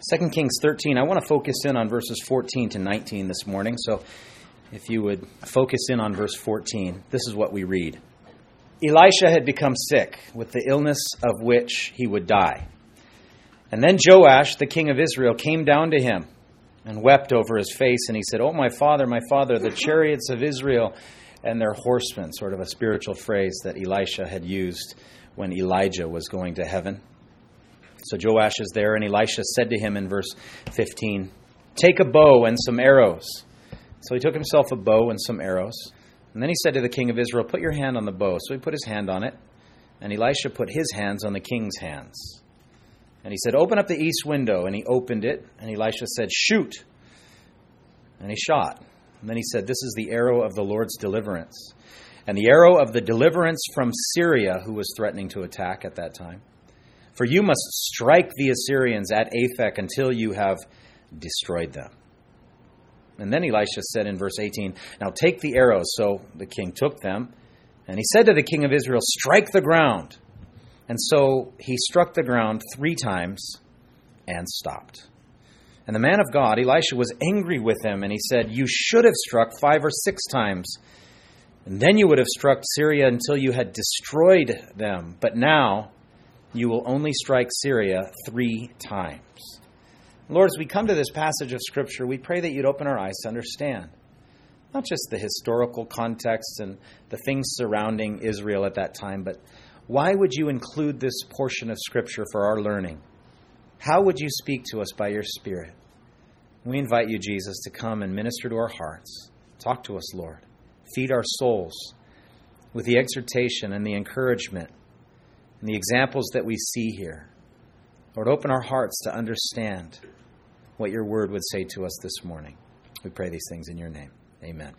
2 Kings 13, I want to focus in on verses 14 to 19 this morning. So if you would focus in on verse 14, this is what we read. Elisha had become sick with the illness of which he would die. And then Joash, the king of Israel, came down to him and wept over his face. And he said, "Oh, my father, the chariots of Israel and their horsemen," sort of a spiritual phrase that Elisha had used when Elijah was going to heaven. So Joash is there, and Elisha said to him in verse 15, "Take a bow and some arrows." So he took himself a bow and some arrows. And then he said to the king of Israel, "Put your hand on the bow." So he put his hand on it, and Elisha put his hands on the king's hands. And he said, "Open up the east window." And he opened it, and Elisha said, "Shoot." And he shot. And then he said, "This is the arrow of the Lord's deliverance, and the arrow of the deliverance from Syria, who was threatening to attack at that time. For you must strike the Assyrians at Aphek until you have destroyed them." And then Elisha said in verse 18, "Now take the arrows." So the king took them, and he said to the king of Israel, "Strike the ground." And so he struck the ground 3 times and stopped. And the man of God, Elisha, was angry with him, and he said, "You should have struck 5 or 6 times, and then you would have struck Syria until you had destroyed them. But now you will only strike Syria 3 times. Lord, as we come to this passage of Scripture, we pray that you'd open our eyes to understand not just the historical context and the things surrounding Israel at that time, but why would you include this portion of Scripture for our learning? How would you speak to us by your Spirit? We invite you, Jesus, to come and minister to our hearts. Talk to us, Lord. Feed our souls with the exhortation and the encouragement and the examples that we see here. Lord, open our hearts to understand what your word would say to us this morning. We pray these things in your name. Amen.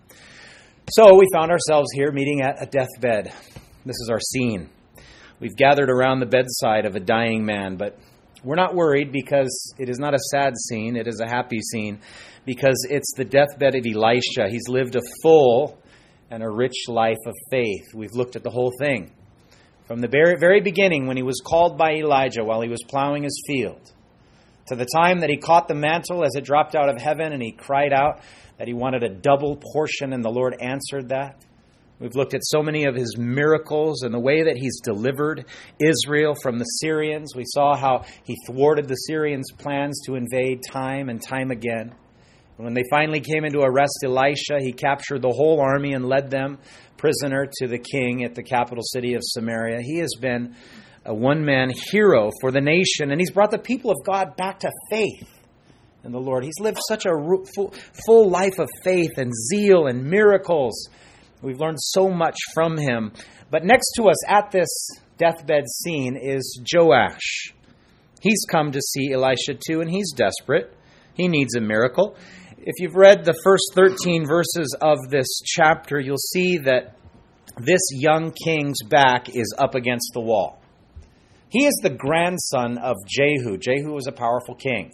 So we found ourselves here meeting at a deathbed. This is our scene. We've gathered around the bedside of a dying man, but we're not worried because it is not a sad scene. It is a happy scene because it's the deathbed of Elisha. He's lived a full and a rich life of faith. We've looked at the whole thing. From the very beginning, when he was called by Elijah while he was plowing his field, to the time that he caught the mantle as it dropped out of heaven and he cried out that he wanted a double portion and the Lord answered that. We've looked at so many of his miracles and the way that he's delivered Israel from the Syrians. We saw how he thwarted the Syrians' plans to invade time and time again. When they finally came in to arrest Elisha, he captured the whole army and led them prisoner to the king at the capital city of Samaria. He has been a one-man hero for the nation, and he's brought the people of God back to faith in the Lord. He's lived such a full life of faith and zeal and miracles. We've learned so much from him. But next to us at this deathbed scene is Joash. He's come to see Elisha too, and he's desperate. He needs a miracle. If you've read the first 13 verses of this chapter, you'll see that this young king's back is up against the wall. He is the grandson of Jehu. Jehu was a powerful king.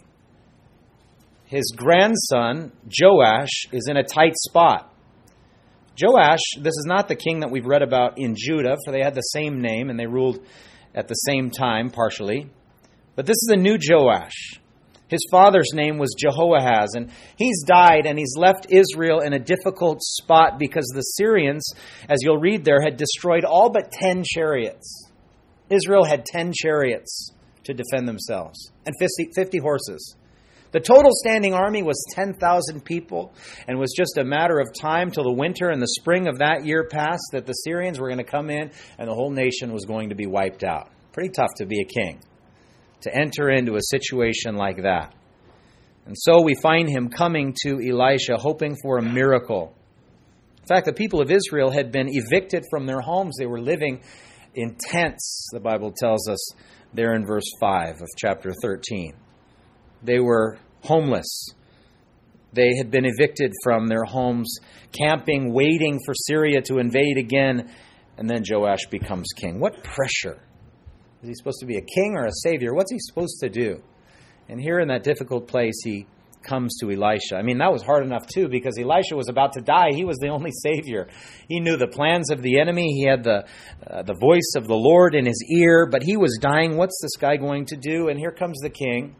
His grandson, Joash, is in a tight spot. Joash, this is not the king that we've read about in Judah, for they had the same name and they ruled at the same time, partially. But this is a new Joash. His father's name was Jehoahaz, and he's died, and he's left Israel in a difficult spot because the Syrians, as you'll read there, had destroyed all but 10 chariots. Israel had 10 chariots to defend themselves, and 50 horses. The total standing army was 10,000 people, and it was just a matter of time till the winter and the spring of that year passed that the Syrians were going to come in, and the whole nation was going to be wiped out. Pretty tough to be a king, to enter into a situation like that. And so we find him coming to Elisha, hoping for a miracle. In fact, the people of Israel had been evicted from their homes. They were living in tents, the Bible tells us there in verse 5 of chapter 13. They were homeless. They had been evicted from their homes, camping, waiting for Syria to invade again. And then Joash becomes king. What pressure! Is he supposed to be a king or a savior? What's he supposed to do? And here in that difficult place, he comes to Elisha. I mean, that was hard enough too, because Elisha was about to die. He was the only savior. He knew the plans of the enemy. He had the voice of the Lord in his ear, but he was dying. What's this guy going to do? And here comes the king.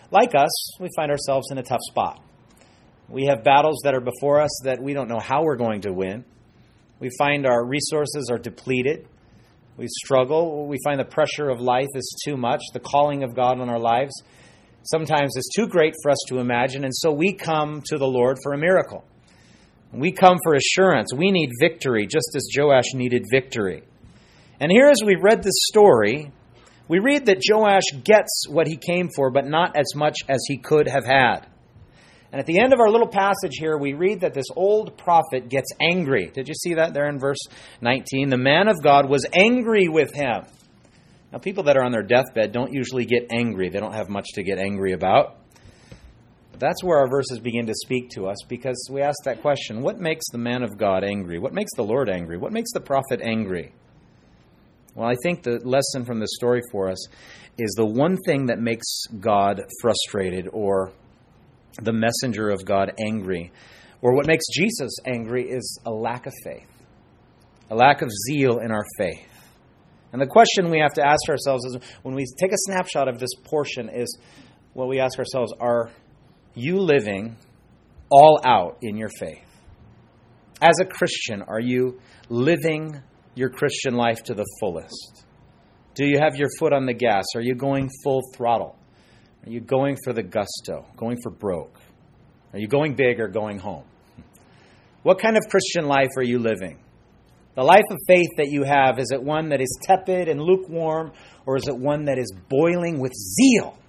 like us, we find ourselves in a tough spot. We have battles that are before us that we don't know how we're going to win. We find our resources are depleted. We struggle. We find the pressure of life is too much. The calling of God on our lives sometimes is too great for us to imagine. And so we come to the Lord for a miracle. We come for assurance. We need victory, just as Joash needed victory. And here, as we read this story, we read that Joash gets what he came for, but not as much as he could have had. And at the end of our little passage here, we read that this old prophet gets angry. Did you see that there in verse 19? The man of God was angry with him. Now, people that are on their deathbed don't usually get angry. They don't have much to get angry about. But that's where our verses begin to speak to us, because we ask that question, what makes the man of God angry? What makes the Lord angry? What makes the prophet angry? Well, I think the lesson from this story for us is the one thing that makes God frustrated, or the messenger of God angry, or what makes Jesus angry, is a lack of faith, a lack of zeal in our faith. And the question we have to ask ourselves is, when we take a snapshot of this portion, is what we ask ourselves, are you living all out in your faith? As a Christian, are you living your Christian life to the fullest? Do you have your foot on the gas? Are you going full throttle? Are you going for the gusto, going for broke? Are you going big or going home? What kind of Christian life are you living? The life of faith that you have, is it one that is tepid and lukewarm, or is it one that is boiling with zeal?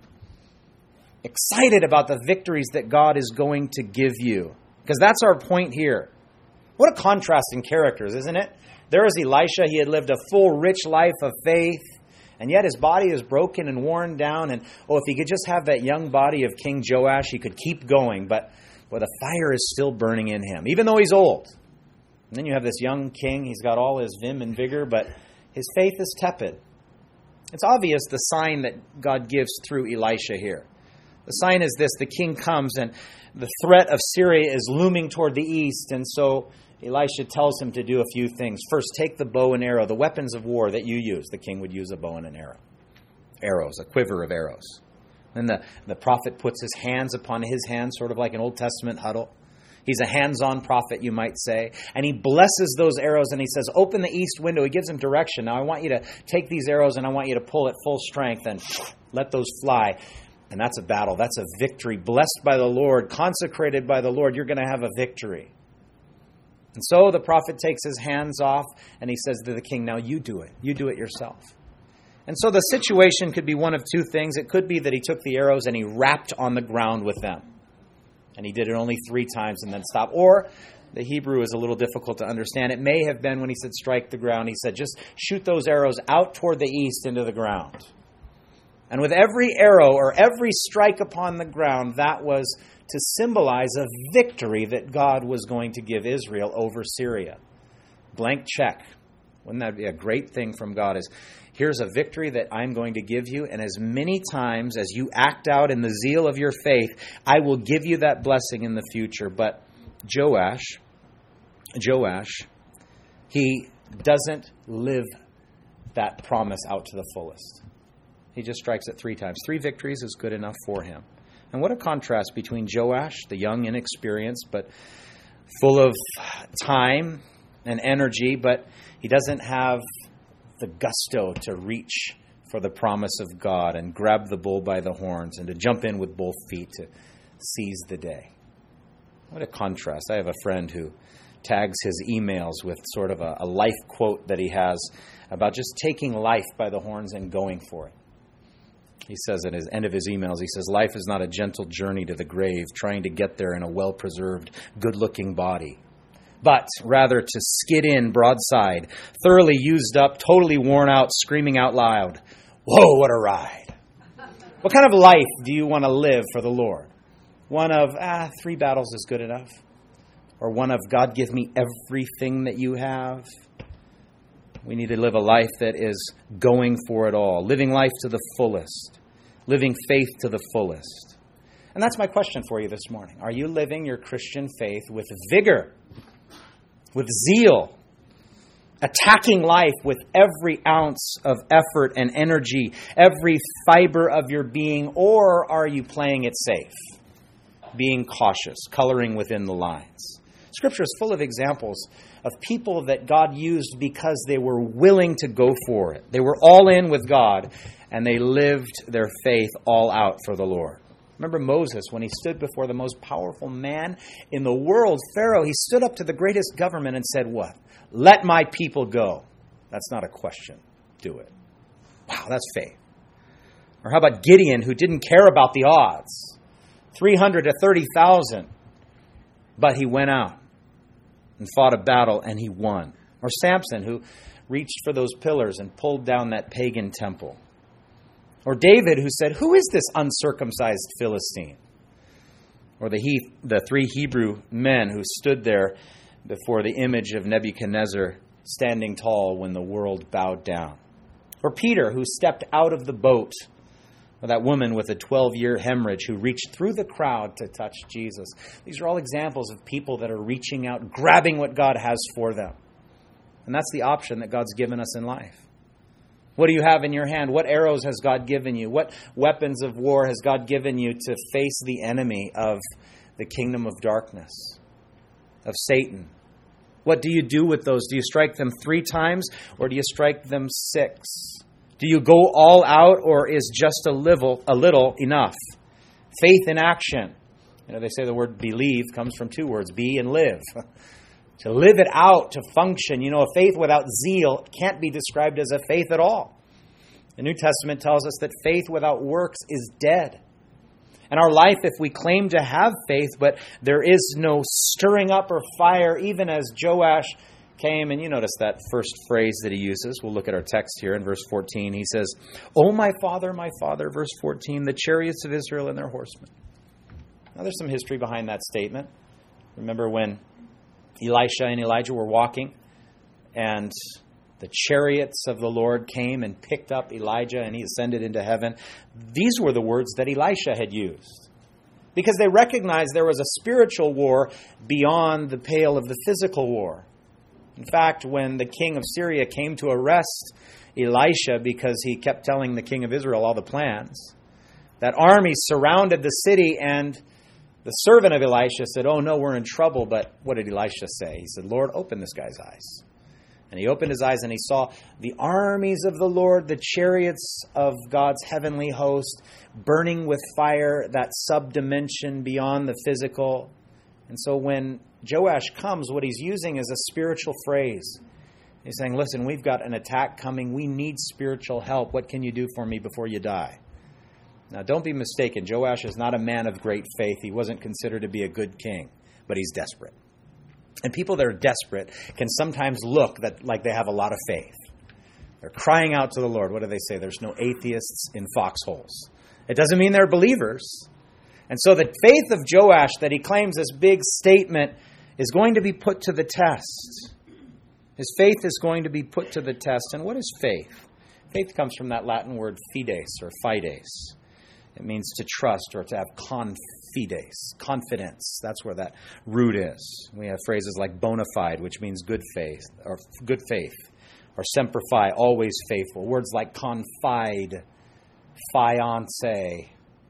Excited about the victories that God is going to give you. Because that's our point here. What a contrast in characters, isn't it? There is Elisha. He had lived a full, rich life of faith. And yet his body is broken and worn down. And, if he could just have that young body of King Joash, he could keep going. But the fire is still burning in him, even though he's old. And then you have this young king. He's got all his vim and vigor, but his faith is tepid. It's obvious the sign that God gives through Elisha here. The sign is this: the king comes, and the threat of Syria is looming toward the east. And so Elisha tells him to do a few things. First, take the bow and arrow, the weapons of war that you use. The king would use a bow and an arrow. Arrows, a quiver of arrows. Then the prophet puts his hands upon his hands, sort of like an Old Testament huddle. He's a hands-on prophet, you might say. And he blesses those arrows, and he says, open the east window. He gives him direction. Now, I want you to take these arrows, and I want you to pull at full strength and let those fly. And that's a battle. That's a victory. Blessed by the Lord, consecrated by the Lord, you're going to have a victory. And so the prophet takes his hands off, and he says to the king, now you do it. You do it yourself. And so the situation could be one of two things. It could be that he took the arrows and he rapped on the ground with them. And he did it only 3 times and then stopped. Or the Hebrew is a little difficult to understand. It may have been when he said strike the ground, he said just shoot those arrows out toward the east into the ground. And with every arrow or every strike upon the ground, that was to symbolize a victory that God was going to give Israel over Syria. Blank check. Wouldn't that be a great thing from God? Is here's a victory that I'm going to give you, and as many times as you act out in the zeal of your faith, I will give you that blessing in the future. But Joash, he doesn't live that promise out to the fullest. He just strikes it 3 times. 3 victories is good enough for him. And what a contrast between Joash, the young, inexperienced, but full of time and energy, but he doesn't have the gusto to reach for the promise of God and grab the bull by the horns and to jump in with both feet to seize the day. What a contrast. I have a friend who tags his emails with sort of a life quote that he has about just taking life by the horns and going for it. He says at the end of his emails, he says, life is not a gentle journey to the grave, trying to get there in a well-preserved, good-looking body, but rather to skid in broadside, thoroughly used up, totally worn out, screaming out loud, whoa, what a ride. What kind of life do you want to live for the Lord? One of, 3 battles is good enough? Or one of, God, give me everything that you have? We need to live a life that is going for it all, living life to the fullest, living faith to the fullest. And that's my question for you this morning. Are you living your Christian faith with vigor, with zeal? attacking life with every ounce of effort and energy, every fiber of your being, or are you playing it safe, being cautious, coloring within the lines? Scripture is full of examples of people that God used because they were willing to go for it. They were all in with God, and they lived their faith all out for the Lord. Remember Moses, when he stood before the most powerful man in the world, Pharaoh, he stood up to the greatest government and said, what? Let my people go. That's not a question. Do it. Wow, that's faith. Or how about Gideon, who didn't care about the odds? 300 to 30,000. But he went out and fought a battle, and he won. Or Samson, who reached for those pillars and pulled down that pagan temple. Or David, who said, who is this uncircumcised Philistine? Or the three Hebrew men who stood there before the image of Nebuchadnezzar, standing tall when the world bowed down. Or Peter, who stepped out of the boat. Or that woman with a 12-year hemorrhage who reached through the crowd to touch Jesus. These are all examples of people that are reaching out, grabbing what God has for them. And that's the option that God's given us in life. What do you have in your hand? What arrows has God given you? What weapons of war has God given you to face the enemy of the kingdom of darkness, of Satan? What do you do with those? Do you strike them 3 times or do you strike them 6? Do you go all out or is just a little enough? Faith in action. You know, they say the word believe comes from 2 words, be and live. To live it out, to function. You know, a faith without zeal can't be described as a faith at all. The New Testament tells us that faith without works is dead. And our life, if we claim to have faith, but there is no stirring up or fire, even as Joash came, and you notice that first phrase that he uses. We'll look at our text here in verse 14. He says, "O my father, verse 14, the chariots of Israel and their horsemen." Now there's some history behind that statement. Remember when Elisha and Elijah were walking, and the chariots of the Lord came and picked up Elijah, and he ascended into heaven. These were the words that Elisha had used, because they recognized there was a spiritual war beyond the pale of the physical war. In fact, when the king of Syria came to arrest Elisha because he kept telling the king of Israel all the plans, that army surrounded the city, and the servant of Elisha said, "Oh no, we're in trouble." But what did Elisha say? He said, "Lord, open this guy's eyes." And he opened his eyes and he saw the armies of the Lord, the chariots of God's heavenly host, burning with fire, that subdimension beyond the physical. And so when Joash comes, what he's using is a spiritual phrase. He's saying, listen, we've got an attack coming. We need spiritual help. What can you do for me before you die? Now, don't be mistaken. Joash is not a man of great faith. He wasn't considered to be a good king, but he's desperate. And people that are desperate can sometimes look like they have a lot of faith. They're crying out to the Lord. What do they say? There's no atheists in foxholes. It doesn't mean they're believers. And so the faith of Joash that he claims this big statement is going to be put to the test. His faith is going to be put to the test. And what is faith? Faith comes from that Latin word fides or fides. It means to trust or to have confidence. That's where that root is. We have phrases like bona fide, which means good faith, or semper fi, always faithful. Words like confide, fiance,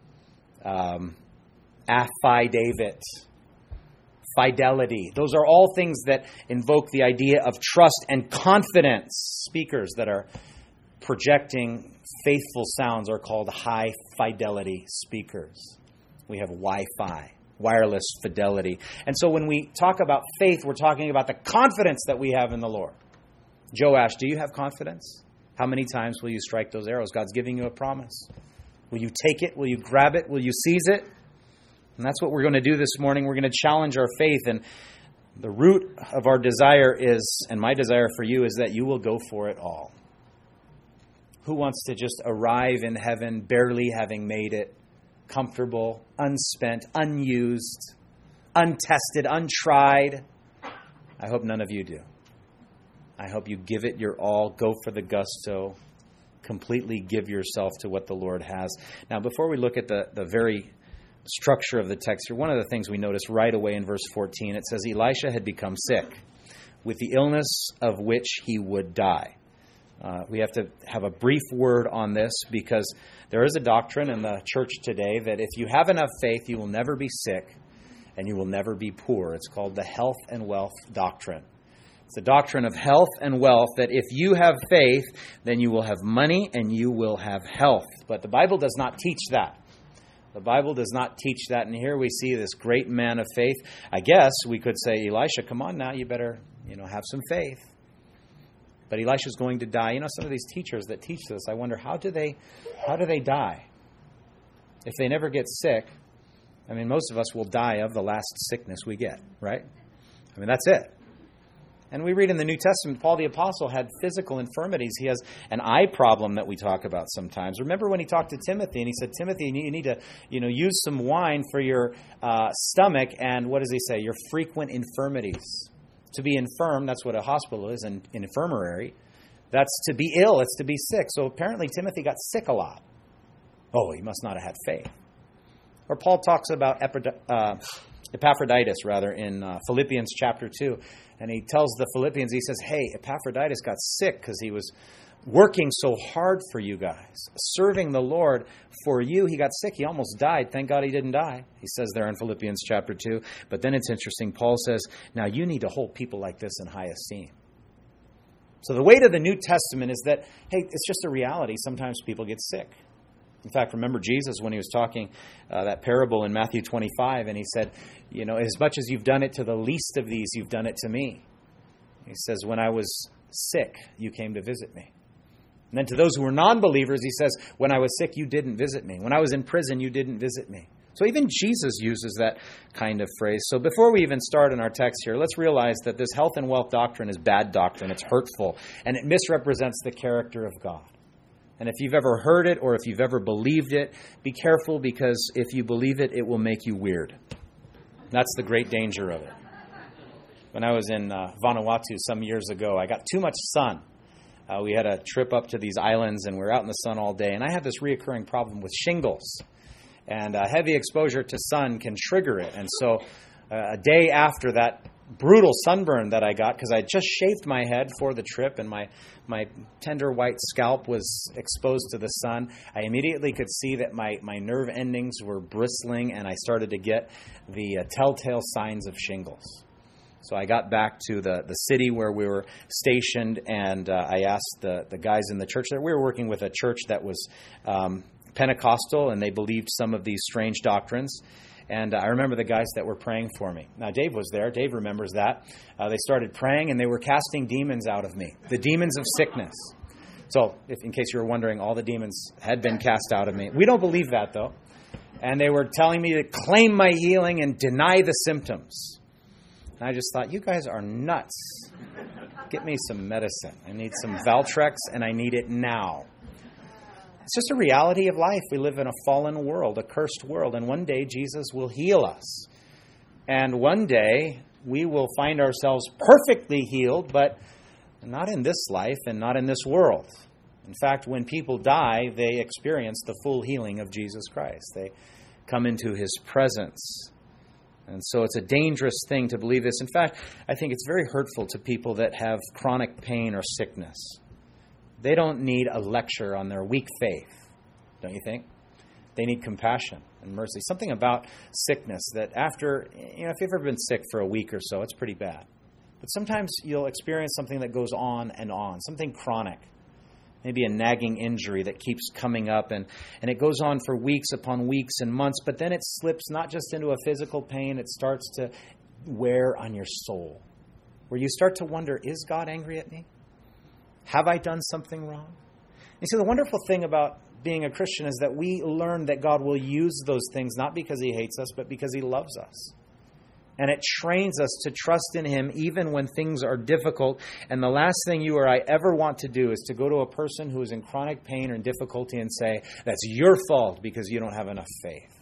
affidavit, fidelity. Those are all things that invoke the idea of trust and confidence. Speakers that are projecting faithful sounds are called high fidelity speakers. We have Wi-Fi, wireless fidelity. And so when we talk about faith, we're talking about the confidence that we have in the Lord. Joash, do you have confidence? How many times will you strike those arrows? God's giving you a promise. Will you take it? Will you grab it? Will you seize it? And that's what we're going to do this morning. We're going to challenge our faith. And the root of our desire is, and my desire for you, is that you will go for it all. Who wants to just arrive in heaven barely having made it, comfortable, unspent, unused, untested, untried? I hope none of you do. I hope you give it your all, go for the gusto, completely give yourself to what the Lord has. Now, before we look at the very structure of the text here, one of the things we notice right away in verse 14, it says Elisha had become sick. with the illness of which he would die. We have to have a brief word on this because there is a doctrine in the church today that if you have enough faith, you will never be sick and you will never be poor. It's called the health and wealth doctrine. It's the doctrine of health and wealth, that if you have faith, then you will have money and you will have health. But the Bible does not teach that. The Bible does not teach that. And here we see this great man of faith. I guess we could say, Elisha, come on now, you better, have some faith. But Elisha's going to die. Some of these teachers that teach this, I wonder, how do they die? If they never get sick, most of us will die of the last sickness we get, right? That's it. And we read in the New Testament, Paul the Apostle had physical infirmities. He has an eye problem that we talk about sometimes. Remember when he talked to Timothy and he said, Timothy, you need to use some wine for your stomach and what does he say? Your frequent infirmities. To be infirm, that's what a hospital is, an infirmary. That's to be ill, it's to be sick. So apparently Timothy got sick a lot. Oh, he must not have had faith. Or Paul talks about Epaphroditus, in Philippians chapter 2. And he tells the Philippians, he says, hey, Epaphroditus got sick because he was working so hard for you guys, serving the Lord for you. He got sick. He almost died. Thank God he didn't die. He says there in Philippians chapter 2. But then it's interesting. Paul says, now you need to hold people like this in high esteem. So the weight of the New Testament is that, hey, it's just a reality. Sometimes people get sick. In fact, remember Jesus when he was talking that parable in Matthew 25, and he said, as much as you've done it to the least of these, you've done it to me. He says, when I was sick, you came to visit me. And then to those who were non-believers, he says, when I was sick, you didn't visit me. When I was in prison, you didn't visit me. So even Jesus uses that kind of phrase. So before we even start in our text here, let's realize that this health and wealth doctrine is bad doctrine. It's hurtful, and it misrepresents the character of God. And if you've ever heard it or if you've ever believed it, be careful, because if you believe it, it will make you weird. That's the great danger of it. When I was in Vanuatu some years ago, I got too much sun. We had a trip up to these islands, and we were out in the sun all day. And I have this reoccurring problem with shingles. And heavy exposure to sun can trigger it. And so a day after that brutal sunburn that I got, because I just shaved my head for the trip, and my tender white scalp was exposed to the sun, I immediately could see that my nerve endings were bristling, and I started to get the telltale signs of shingles. So I got back to the city where we were stationed, and I asked the guys in the church there. We were working with a church that was Pentecostal, and they believed some of these strange doctrines. And I remember the guys that were praying for me. Now, Dave was there. Dave remembers that. They started praying, and they were casting demons out of me, the demons of sickness. So, in case you were wondering, all the demons had been cast out of me. We don't believe that, though. And they were telling me to claim my healing and deny the symptoms. And I just thought, you guys are nuts. Get me some medicine. I need some Valtrex, and I need it now. It's just a reality of life. We live in a fallen world, a cursed world, and one day Jesus will heal us. And one day we will find ourselves perfectly healed, but not in this life and not in this world. In fact, when people die, they experience the full healing of Jesus Christ. They come into his presence. And so it's a dangerous thing to believe this. In fact, I think it's very hurtful to people that have chronic pain or sickness. They don't need a lecture on their weak faith, don't you think? They need compassion and mercy. Something about sickness that after, if you've ever been sick for a week or so, it's pretty bad. But sometimes you'll experience something that goes on and on, something chronic, maybe a nagging injury that keeps coming up, and it goes on for weeks upon weeks and months, but then it slips not just into a physical pain, it starts to wear on your soul, where you start to wonder, is God angry at me? Have I done something wrong? You see, the wonderful thing about being a Christian is that we learn that God will use those things not because he hates us, but because he loves us. And it trains us to trust in him even when things are difficult. And the last thing you or I ever want to do is to go to a person who is in chronic pain or difficulty and say, that's your fault because you don't have enough faith.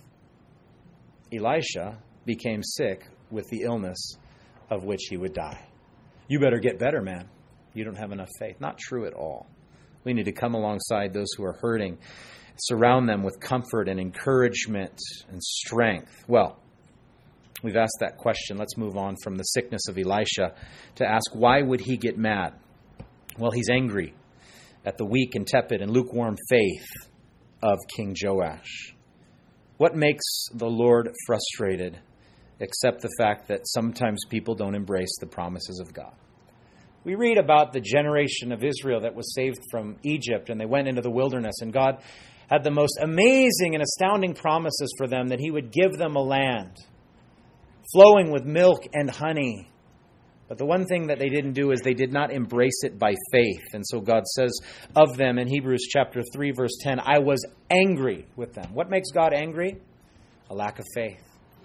Elisha became sick with the illness of which he would die. You better get better, man. You don't have enough faith. Not true at all. We need to come alongside those who are hurting, surround them with comfort and encouragement and strength. Well, We've asked that question. Let's move on from the sickness of Elisha to ask, why would he get mad? Well, he's angry at the weak and tepid and lukewarm faith of King Joash. What makes the Lord frustrated except the fact that sometimes people don't embrace the promises of God? We read about the generation of Israel that was saved from Egypt, and they went into the wilderness, and God had the most amazing and astounding promises for them, that he would give them a land flowing with milk and honey. But the one thing that they didn't do is they did not embrace it by faith. And so God says of them in Hebrews chapter 3, verse 10, I was angry with them. What makes God angry? A lack of faith,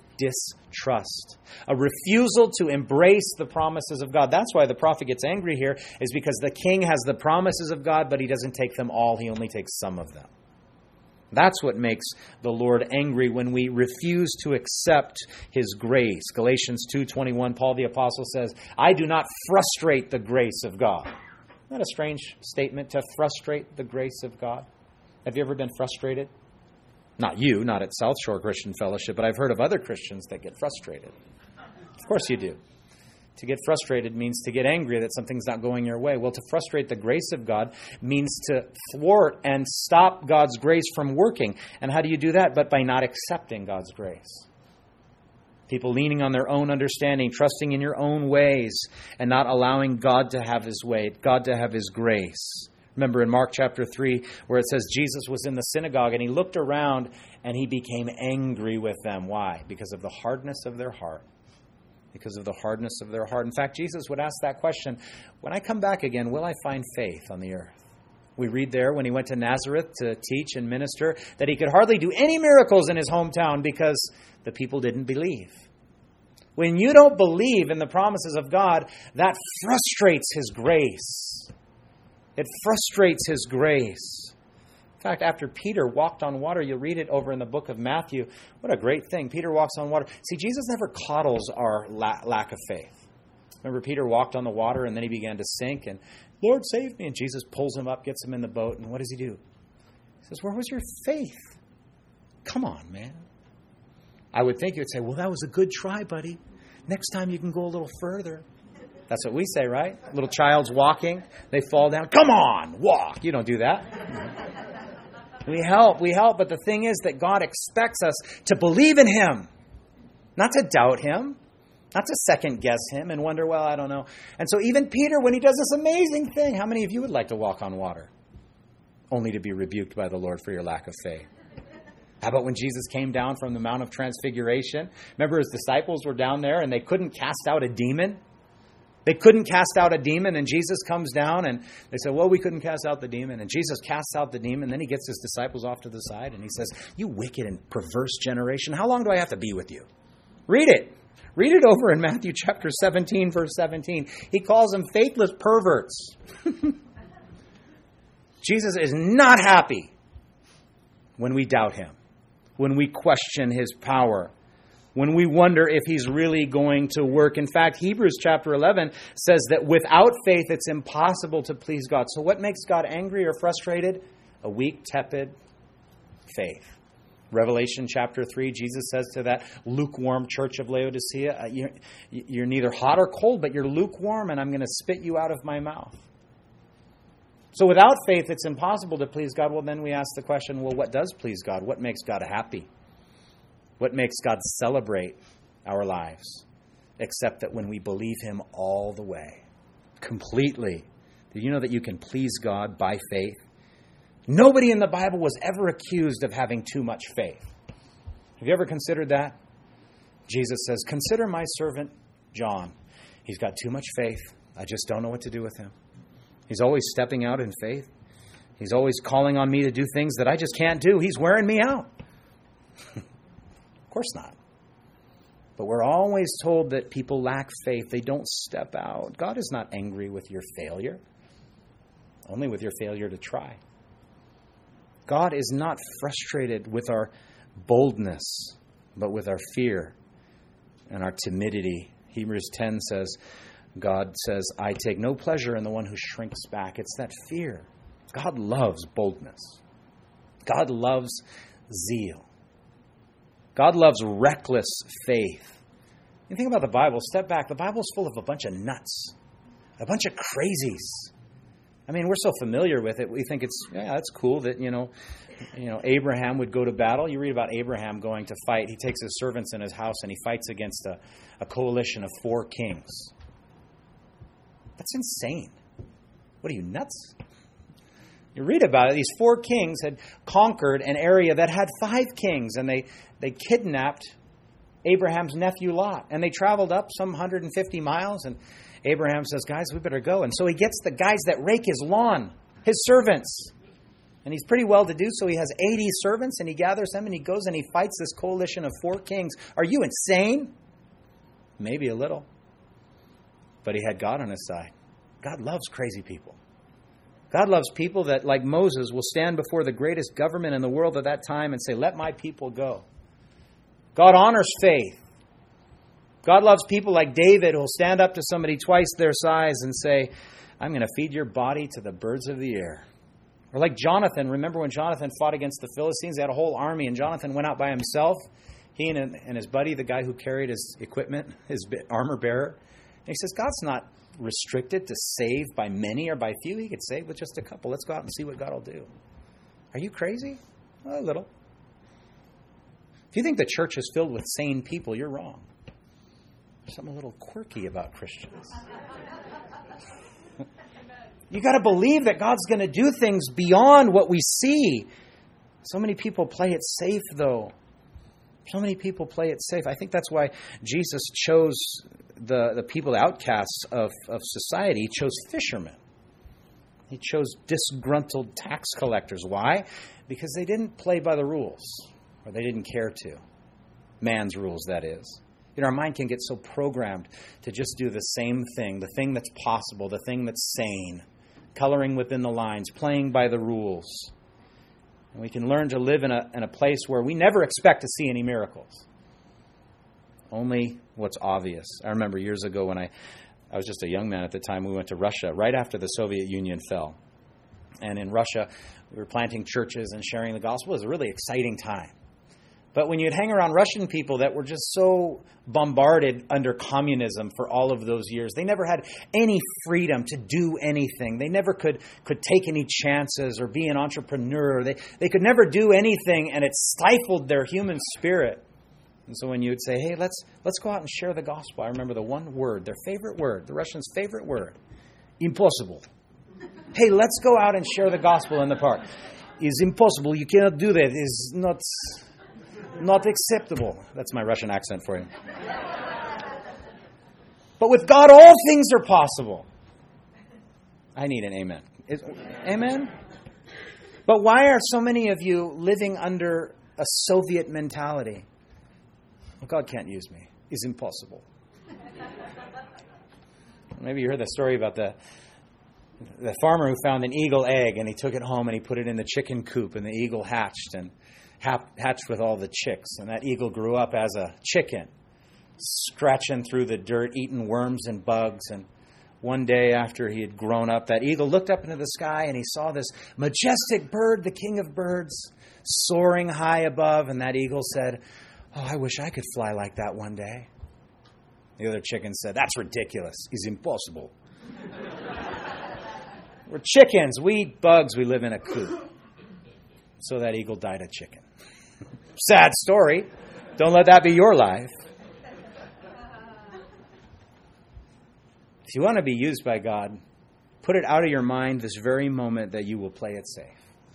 distrust, a refusal to embrace the promises of God. That's why the prophet gets angry here, is because the king has the promises of God, but he doesn't take them all. He only takes some of them. That's what makes the Lord angry, when we refuse to accept his grace. Galatians 2:21, Paul the Apostle says, I do not frustrate the grace of God. Isn't that a strange statement, to frustrate the grace of God? Have you ever been frustrated? Not you, not at South Shore Christian Fellowship, but I've heard of other Christians that get frustrated. Of course you do. To get frustrated means to get angry that something's not going your way. Well, to frustrate the grace of God means to thwart and stop God's grace from working. And how do you do that? But by not accepting God's grace. People leaning on their own understanding, trusting in your own ways, and not allowing God to have his way, God to have his grace. Remember in Mark chapter 3, where it says Jesus was in the synagogue and he looked around and he became angry with them. Why? Because of the hardness of their heart. Because of the hardness of their heart. In fact, Jesus would ask that question, when I come back again, will I find faith on the earth? We read there when he went to Nazareth to teach and minister that he could hardly do any miracles in his hometown because the people didn't believe. When you don't believe in the promises of God, that frustrates his grace. It frustrates his grace. In fact, after Peter walked on water, you'll read it over in the book of Matthew. What a great thing. Peter walks on water. See, Jesus never coddles our lack of faith. Remember, Peter walked on the water and then he began to sink. And, Lord, save me. And Jesus pulls him up, gets him in the boat. And what does he do? He says, where was your faith? Come on, man. I would think you would say, well, that was a good try, buddy. Next time you can go a little further. That's what we say, right? Little child's walking. They fall down. Come on, walk. You don't do that. We help, but the thing is that God expects us to believe in him, not to doubt him, not to second guess him and wonder, well, I don't know. And so even Peter, when he does this amazing thing, how many of you would like to walk on water? Only to be rebuked by the Lord for your lack of faith. How about when Jesus came down from the Mount of Transfiguration? Remember his disciples were down there and they couldn't cast out a demon? They couldn't cast out a demon, and Jesus comes down, and they said, well, we couldn't cast out the demon. And Jesus casts out the demon, then he gets his disciples off to the side, and he says, you wicked and perverse generation, how long do I have to be with you? Read it. Read it over in Matthew chapter 17, verse 17. He calls them faithless perverts. Jesus is not happy when we doubt him, when we question his power, when we wonder if he's really going to work. In fact, Hebrews chapter 11 says that without faith, it's impossible to please God. So what makes God angry or frustrated? A weak, tepid faith. Revelation chapter 3, Jesus says to that lukewarm church of Laodicea, you're neither hot or cold, but you're lukewarm, and I'm going to spit you out of my mouth. So without faith, it's impossible to please God. Well, then we ask the question, well, what does please God? What makes God happy? What makes God celebrate our lives? Except that when we believe him all the way, completely. Do you know that you can please God by faith? Nobody in the Bible was ever accused of having too much faith. Have you ever considered that? Jesus says, consider my servant John. He's got too much faith. I just don't know what to do with him. He's always stepping out in faith. He's always calling on me to do things that I just can't do. He's wearing me out. Of course not. But we're always told that people lack faith. They don't step out. God is not angry with your failure, only with your failure to try. God is not frustrated with our boldness, but with our fear and our timidity. Hebrews 10 says, God says, I take no pleasure in the one who shrinks back. It's that fear. God loves boldness. God loves zeal. God loves reckless faith. You think about the Bible, step back, the Bible's full of a bunch of nuts, a bunch of crazies. I mean, we're so familiar with it, we think it's cool that, Abraham would go to battle. You read about Abraham going to fight. He takes his servants in his house and he fights against a coalition of 4 kings. That's insane. What are you, nuts? You read about it. These 4 kings had conquered an area that had 5 kings, and they kidnapped Abraham's nephew Lot. And they traveled up some 150 miles, and Abraham says, guys, we better go. And so he gets the guys that rake his lawn, his servants. And he's pretty well to do, so he has 80 servants, and he gathers them, and he goes and he fights this coalition of 4 kings. Are you insane? Maybe a little. But he had God on his side. God loves crazy people. God loves people that, like Moses, will stand before the greatest government in the world at that time and say, let my people go. God honors faith. God loves people like David who will stand up to somebody twice their size and say, I'm going to feed your body to the birds of the air. Or like Jonathan. Remember when Jonathan fought against the Philistines? They had a whole army, and Jonathan went out by himself. He and his buddy, the guy who carried his equipment, his armor bearer. And he says, God's not restricted to save by many or by few. He could save with just a couple. Let's go out and see what God will do. Are you crazy? Well, a little. If you think the church is filled with sane people, you're wrong. There's something a little quirky about Christians. You got to believe that God's going to do things beyond what we see. So many people play it safe, though. So many people play it safe. I think that's why Jesus chose the people, the outcasts of society. He chose fishermen. He chose disgruntled tax collectors. Why? Because they didn't play by the rules, or they didn't care to. Man's rules, that is. Our mind can get so programmed to just do the same thing, the thing that's possible, the thing that's sane, coloring within the lines, playing by the rules. And we can learn to live in a place where we never expect to see any miracles. Only what's obvious. I remember years ago when I was just a young man at the time, we went to Russia right after the Soviet Union fell. And in Russia, we were planting churches and sharing the gospel. It was a really exciting time. But when you'd hang around Russian people that were just so bombarded under communism for all of those years, they never had any freedom to do anything. They never could take any chances or be an entrepreneur. They could never do anything, and it stifled their human spirit. And so when you would say, hey, let's go out and share the gospel, I remember the one word, their favorite word, the Russians' favorite word, impossible. Hey, let's go out and share the gospel in the park. It's impossible. You cannot do that. It's not acceptable. That's my Russian accent for you. But with God, all things are possible. I need an amen. Amen? But why are so many of you living under a Soviet mentality? Well, God can't use me. It's impossible. Maybe you heard the story about the farmer who found an eagle egg, and he took it home and he put it in the chicken coop, and the eagle hatched with all the chicks. And that eagle grew up as a chicken, scratching through the dirt, eating worms and bugs. And one day after he had grown up, that eagle looked up into the sky and he saw this majestic bird, the king of birds, soaring high above. And that eagle said, oh, I wish I could fly like that one day. The other chicken said, that's ridiculous. It's impossible. We're chickens. We eat bugs. We live in a coop. So that eagle died a chicken. Sad story. Don't let that be your life. If you want to be used by God, put it out of your mind this very moment that you will play it safe.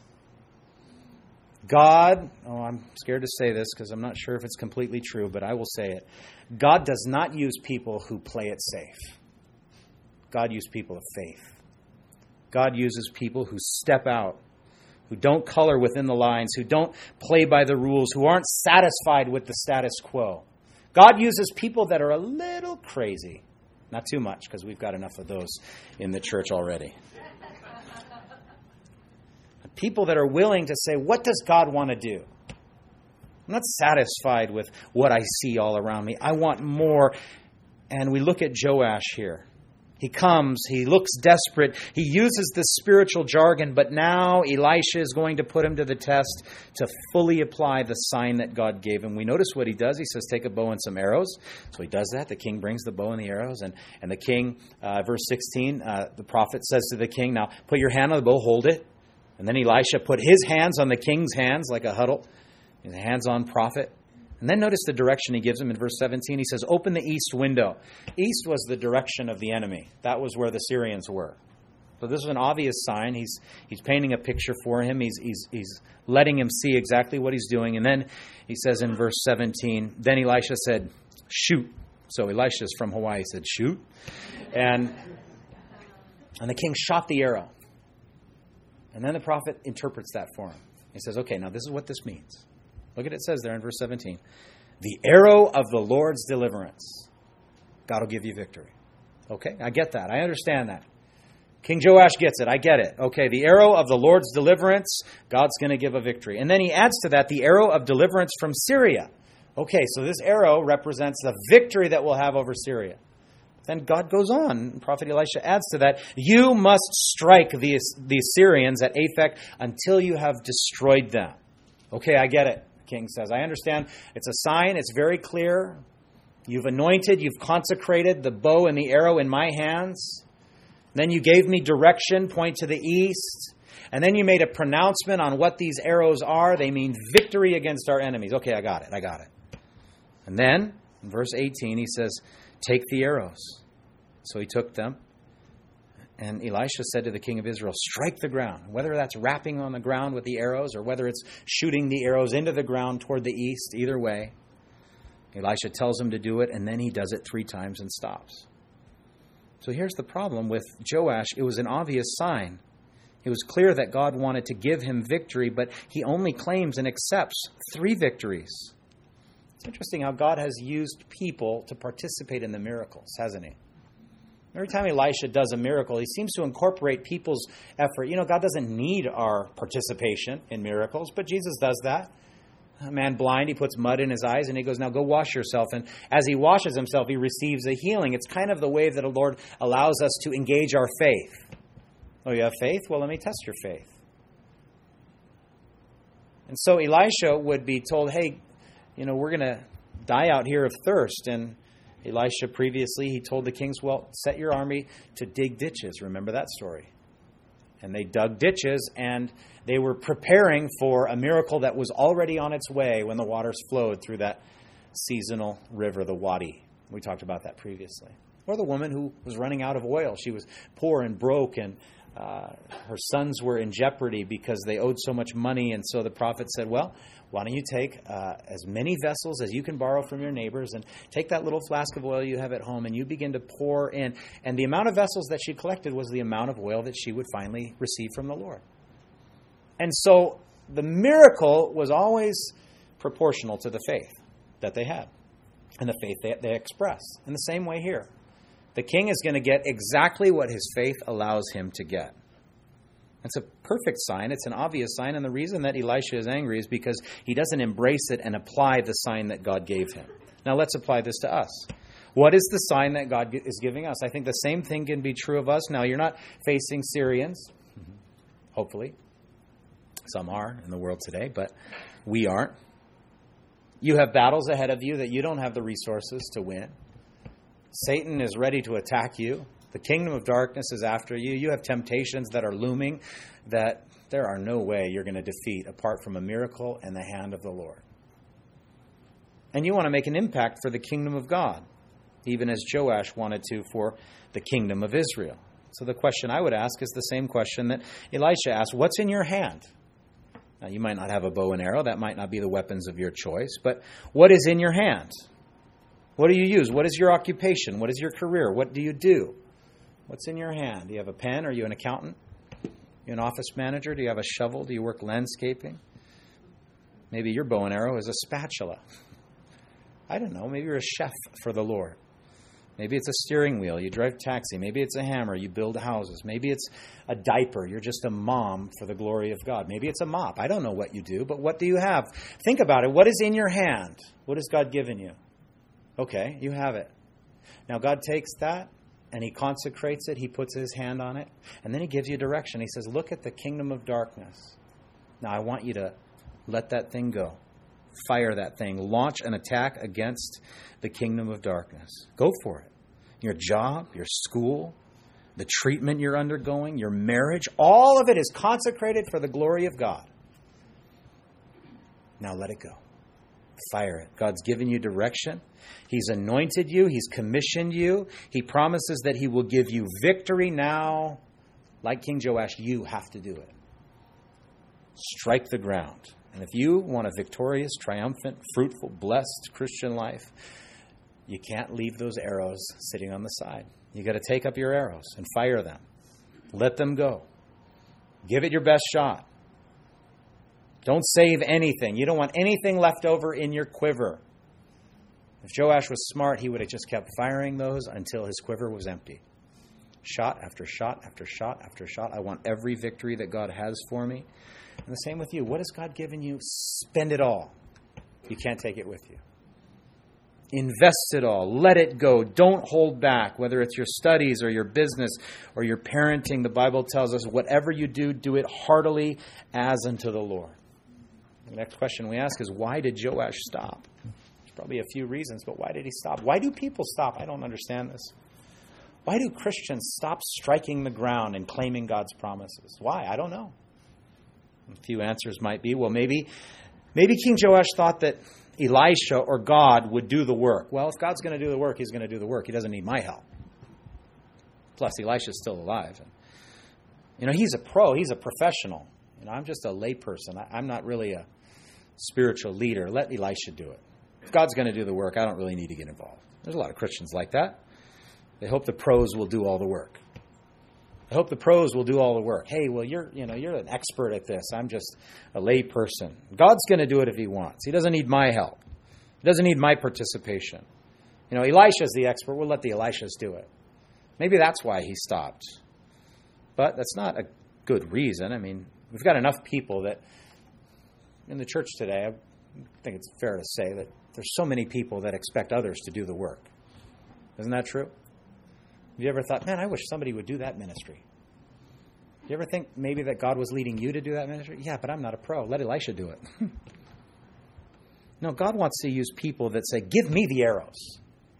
God, I'm scared to say this because I'm not sure if it's completely true, but I will say it. God does not use people who play it safe. God uses people of faith. God uses people who step out, who don't color within the lines, who don't play by the rules, who aren't satisfied with the status quo. God uses people that are a little crazy. Not too much, because we've got enough of those in the church already. People that are willing to say, what does God want to do? I'm not satisfied with what I see all around me. I want more. And we look at Joash here. He comes, he looks desperate, he uses this spiritual jargon, but now Elisha is going to put him to the test to fully apply the sign that God gave him. We notice what he does. He says, take a bow and some arrows. So he does that. The king brings the bow and the arrows. And the king, verse 16, the prophet says to the king, now put your hand on the bow, hold it. And then Elisha put his hands on the king's hands like a huddle. He's a hands-on prophet. And then notice the direction he gives him in verse 17. He says, open the east window. East was the direction of the enemy. That was where the Syrians were. So this is an obvious sign. He's painting a picture for him. He's letting him see exactly what he's doing. And then he says in verse 17, then Elisha said, shoot. So Elisha's from Hawaii. He said, shoot. And the king shot the arrow. And then the prophet interprets that for him. He says, okay, now this is what this means. Look at it says there in verse 17. The arrow of the Lord's deliverance. God will give you victory. Okay, I get that. I understand that. King Joash gets it. I get it. Okay, the arrow of the Lord's deliverance. God's going to give a victory. And then he adds to that the arrow of deliverance from Syria. Okay, so this arrow represents the victory that we'll have over Syria. Then God goes on. Prophet Elisha adds to that, you must strike these Syrians at Aphek until you have destroyed them. Okay, I get it. King says, I understand. It's a sign. It's very clear. You've anointed, you've consecrated the bow and the arrow in my hands. Then you gave me direction, point to the east. And then you made a pronouncement on what these arrows are. They mean victory against our enemies. Okay, I got it. And then, in verse 18, he says, take the arrows. So he took them. And Elisha said to the king of Israel, strike the ground. Whether that's rapping on the ground with the arrows or whether it's shooting the arrows into the ground toward the east, either way, Elisha tells him to do it, and then he does it 3 times and stops. So here's the problem with Joash. It was an obvious sign. It was clear that God wanted to give him victory, but he only claims and accepts 3 victories. It's interesting how God has used people to participate in the miracles, hasn't he? Every time Elisha does a miracle, he seems to incorporate people's effort. You know, God doesn't need our participation in miracles, but Jesus does that. A man blind, he puts mud in his eyes and he goes, now go wash yourself. And as he washes himself, he receives a healing. It's kind of the way that the Lord allows us to engage our faith. Oh, you have faith? Well, let me test your faith. And so Elisha would be told, hey, you know, we're going to die out here of thirst. And Elisha previously, he told the kings, well, set your army to dig ditches. Remember that story? And they dug ditches, and they were preparing for a miracle that was already on its way when the waters flowed through that seasonal river, the Wadi. We talked about that previously. Or the woman who was running out of oil. She was poor and broke, and her sons were in jeopardy because they owed so much money. And so the prophet said, well, why don't you take as many vessels as you can borrow from your neighbors and take that little flask of oil you have at home and you begin to pour in. And the amount of vessels that she collected was the amount of oil that she would finally receive from the Lord. And so the miracle was always proportional to the faith that they had and the faith that they expressed. In the same way here, the king is going to get exactly what his faith allows him to get. It's a perfect sign. It's an obvious sign. And the reason that Elisha is angry is because he doesn't embrace it and apply the sign that God gave him. Now let's apply this to us. What is the sign that God is giving us? I think the same thing can be true of us. Now, you're not facing Syrians, hopefully. Some are in the world today, but we aren't. You have battles ahead of you that you don't have the resources to win. Satan is ready to attack you. The kingdom of darkness is after you. You have temptations that are looming that there are no way you're going to defeat apart from a miracle and the hand of the Lord. And you want to make an impact for the kingdom of God, even as Joash wanted to for the kingdom of Israel. So the question I would ask is the same question that Elisha asked. What's in your hand? Now, you might not have a bow and arrow. That might not be the weapons of your choice. But what is in your hand? What do you use? What is your occupation? What is your career? What do you do? What's in your hand? Do you have a pen? Are you an accountant? Are you an office manager? Do you have a shovel? Do you work landscaping? Maybe your bow and arrow is a spatula. I don't know. Maybe you're a chef for the Lord. Maybe it's a steering wheel. You drive taxi. Maybe it's a hammer. You build houses. Maybe it's a diaper. You're just a mom for the glory of God. Maybe it's a mop. I don't know what you do, but what do you have? Think about it. What is in your hand? What has God given you? Okay, you have it. Now God takes that and he consecrates it. He puts his hand on it. And then he gives you direction. He says, look at the kingdom of darkness. Now I want you to let that thing go. Fire that thing. Launch an attack against the kingdom of darkness. Go for it. Your job, your school, the treatment you're undergoing, your marriage, all of it is consecrated for the glory of God. Now let it go. Fire it. God's given you direction. He's anointed you. He's commissioned you. He promises that he will give you victory now. Like King Joash, you have to do it. Strike the ground. And if you want a victorious, triumphant, fruitful, blessed Christian life, you can't leave those arrows sitting on the side. You got to take up your arrows and fire them. Let them go. Give it your best shot. Don't save anything. You don't want anything left over in your quiver. If Joash was smart, he would have just kept firing those until his quiver was empty. Shot after shot after shot after shot. I want every victory that God has for me. And the same with you. What has God given you? Spend it all. You can't take it with you. Invest it all. Let it go. Don't hold back. Whether it's your studies or your business or your parenting, the Bible tells us whatever you do, do it heartily as unto the Lord. The next question we ask is, why did Joash stop? There's probably a few reasons, but why did he stop? Why do people stop? I don't understand this. Why do Christians stop striking the ground and claiming God's promises? Why? I don't know. A few answers might be, well, maybe King Joash thought that Elisha or God would do the work. Well, if God's going to do the work, he's going to do the work. He doesn't need my help. Plus, Elisha's still alive. He's a pro. He's a professional. I'm just a layperson. I'm not really a spiritual leader. Let Elisha do it. If God's going to do the work, I don't really need to get involved. There's a lot of Christians like that. They hope the pros will do all the work. I hope the pros will do all the work. Hey, well, you're an expert at this. I'm just a lay person. God's going to do it if he wants. He doesn't need my help. He doesn't need my participation. Elisha's the expert. We'll let the Elishas do it. Maybe that's why he stopped. But that's not a good reason. We've got enough people that in the church today, I think it's fair to say that there's so many people that expect others to do the work. Isn't that true? Have you ever thought, man, I wish somebody would do that ministry? Do you ever think maybe that God was leading you to do that ministry? Yeah, but I'm not a pro. Let Elisha do it. No, God wants to use people that say, give me the arrows.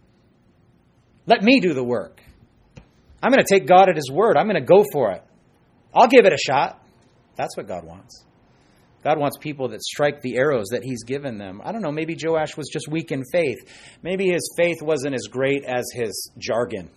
Let me do the work. I'm going to take God at his word. I'm going to go for it. I'll give it a shot. That's what God wants. God wants people that strike the arrows that he's given them. I don't know, maybe Joash was just weak in faith. Maybe his faith wasn't as great as his jargon.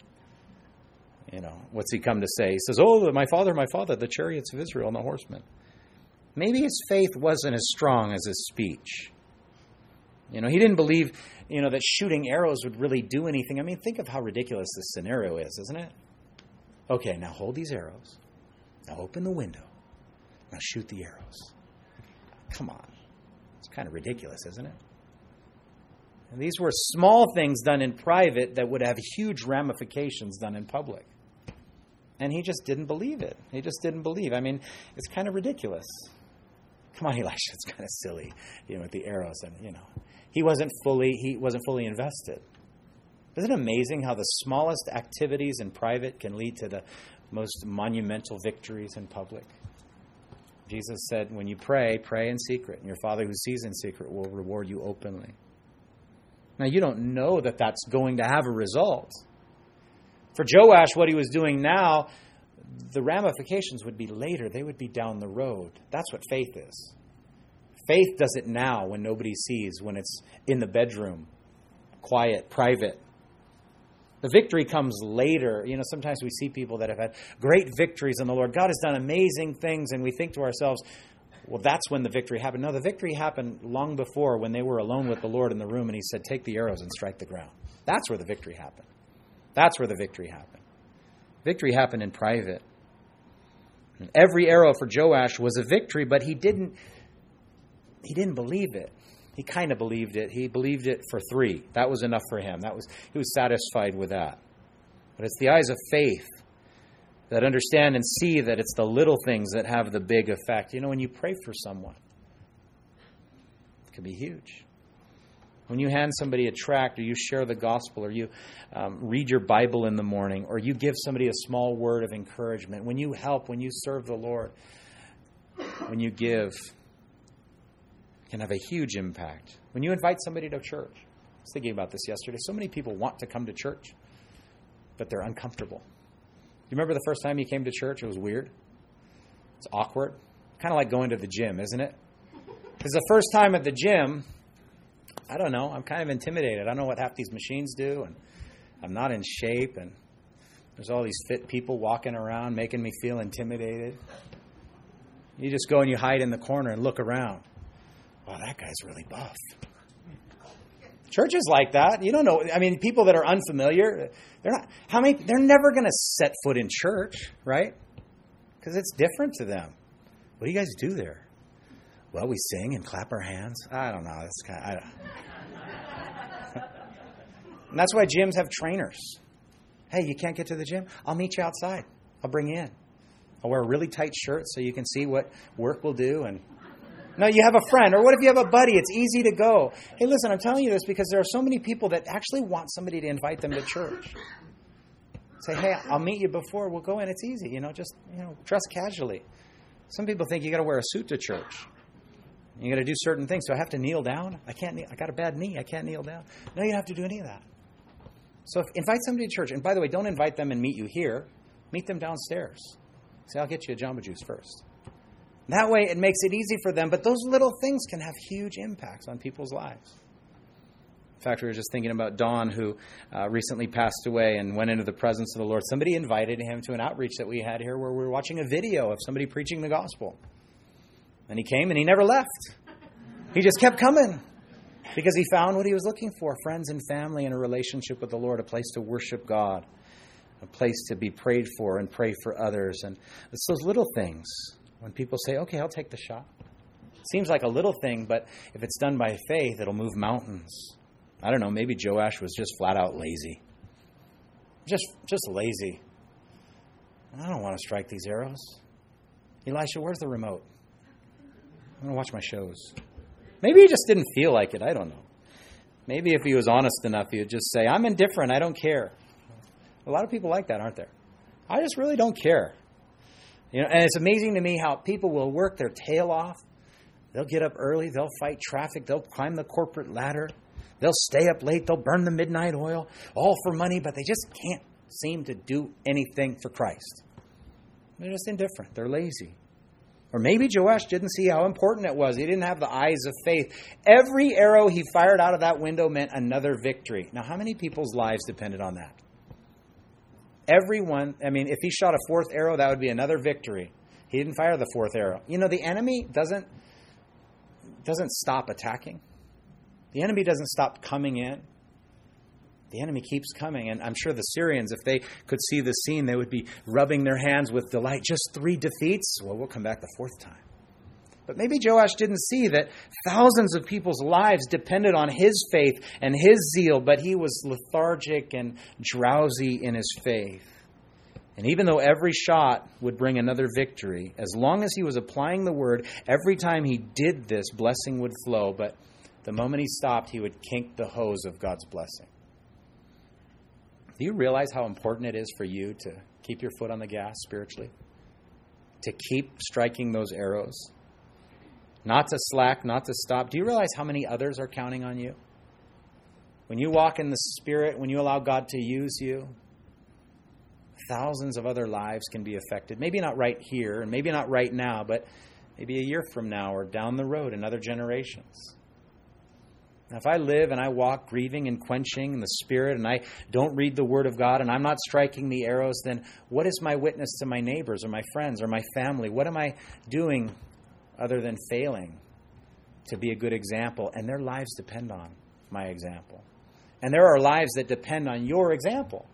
What's he come to say? He says, oh, my father, the chariots of Israel and the horsemen. Maybe his faith wasn't as strong as his speech. He didn't believe, that shooting arrows would really do anything. Think of how ridiculous this scenario is, isn't it? Okay, now hold these arrows. Now open the window. Now shoot the arrows. Come on. It's kind of ridiculous, isn't it? And these were small things done in private that would have huge ramifications done in public. And he just didn't believe it. He just didn't believe. It's kind of ridiculous. Come on, Elisha, it's kind of silly, with the arrows. And, he wasn't fully invested. Isn't it amazing how the smallest activities in private can lead to the most monumental victories in public? Jesus said, when you pray, pray in secret, and your Father who sees in secret will reward you openly. Now, you don't know that that's going to have a result. For Joash, what he was doing now, the ramifications would be later. They would be down the road. That's what faith is. Faith does it now when nobody sees, when it's in the bedroom, quiet, private. The victory comes later. Sometimes we see people that have had great victories in the Lord. God has done amazing things, and we think to ourselves, well, that's when the victory happened. No, the victory happened long before, when they were alone with the Lord in the room, and he said, take the arrows and strike the ground. That's where the victory happened. That's where the victory happened. Victory happened in private. And every arrow for Joash was a victory, but he didn't believe it. He kind of believed it. He believed it for 3. That was enough for him. He was satisfied with that. But it's the eyes of faith that understand and see that it's the little things that have the big effect. When you pray for someone, it can be huge. when you hand somebody a tract, or you share the gospel, or you read your Bible in the morning, or you give somebody a small word of encouragement, when you help, when you serve the Lord, when you give, it can have a huge impact. When you invite somebody to church. I was thinking about this yesterday. So many people want to come to church, but they're uncomfortable. You remember the first time you came to church? It was weird. It's awkward. Kind of like going to the gym, isn't it? Because the first time at the gym, I don't know, I'm kind of intimidated. I don't know what half these machines do, and I'm not in shape, and there's all these fit people walking around making me feel intimidated. You just go and you hide in the corner and look around. Wow, that guy's really buff. Church is like that. You don't know. I mean, people that are unfamiliar, they're never going to set foot in church, right? Because it's different to them. What do you guys do there? Well, we sing and clap our hands. I don't know. That's kind of, and that's why gyms have trainers. Hey, you can't get to the gym? I'll meet you outside. I'll bring you in. I'll wear a really tight shirt so you can see what work will do. And no, you have a friend. Or what if you have a buddy? It's easy to go. Hey, listen, I'm telling you this because there are so many people that actually want somebody to invite them to church. Say, hey, I'll meet you before. We'll go in. It's easy. Just dress casually. Some people think you got to wear a suit to church. You got to do certain things. So I have to kneel down? I can't kneel. I got a bad knee. I can't kneel down. No, you don't have to do any of that. So invite somebody to church. And by the way, don't invite them and meet you here. Meet them downstairs. Say, I'll get you a Jamba Juice first. That way it makes it easy for them. But those little things can have huge impacts on people's lives. In fact, we were just thinking about Don, who recently passed away and went into the presence of the Lord. Somebody invited him to an outreach that we had here where we were watching a video of somebody preaching the gospel. And he came and he never left. He just kept coming because he found what he was looking for, friends and family and a relationship with the Lord, a place to worship God, a place to be prayed for and pray for others. And it's those little things when people say, okay, I'll take the shot. It seems like a little thing, but if it's done by faith, it'll move mountains. I don't know, maybe Joash was just flat out lazy. Just lazy. I don't want to strike these arrows. Elisha, where's the remote? I'm going to watch my shows. Maybe he just didn't feel like it. I don't know. Maybe if he was honest enough, he would just say, I'm indifferent. I don't care. A lot of people like that, aren't there? I just really don't care. And it's amazing to me how people will work their tail off. They'll get up early. They'll fight traffic. They'll climb the corporate ladder. They'll stay up late. They'll burn the midnight oil, all for money, but they just can't seem to do anything for Christ. They're just indifferent. They're lazy. Or maybe Joash didn't see how important it was. He didn't have the eyes of faith. Every arrow he fired out of that window meant another victory. Now, how many people's lives depended on that? Everyone, if he shot a fourth arrow, that would be another victory. He didn't fire the fourth arrow. The enemy doesn't stop attacking. The enemy doesn't stop coming in. The enemy keeps coming. And I'm sure the Syrians, if they could see the scene, they would be rubbing their hands with delight. Just 3 defeats? Well, we'll come back the 4th time. But maybe Joash didn't see that thousands of people's lives depended on his faith and his zeal, but he was lethargic and drowsy in his faith. And even though every shot would bring another victory, as long as he was applying the word, every time he did this, blessing would flow. But the moment he stopped, he would kink the hose of God's blessing. Do you realize how important it is for you to keep your foot on the gas spiritually? To keep striking those arrows? Not to slack, not to stop. Do you realize how many others are counting on you? When you walk in the Spirit, when you allow God to use you, thousands of other lives can be affected. Maybe not right here, and maybe not right now, but maybe a year from now or down the road in other generations. Now, if I live and I walk grieving and quenching in the Spirit and I don't read the Word of God and I'm not striking the arrows, then what is my witness to my neighbors or my friends or my family? What am I doing other than failing to be a good example? And their lives depend on my example. And there are lives that depend on your example.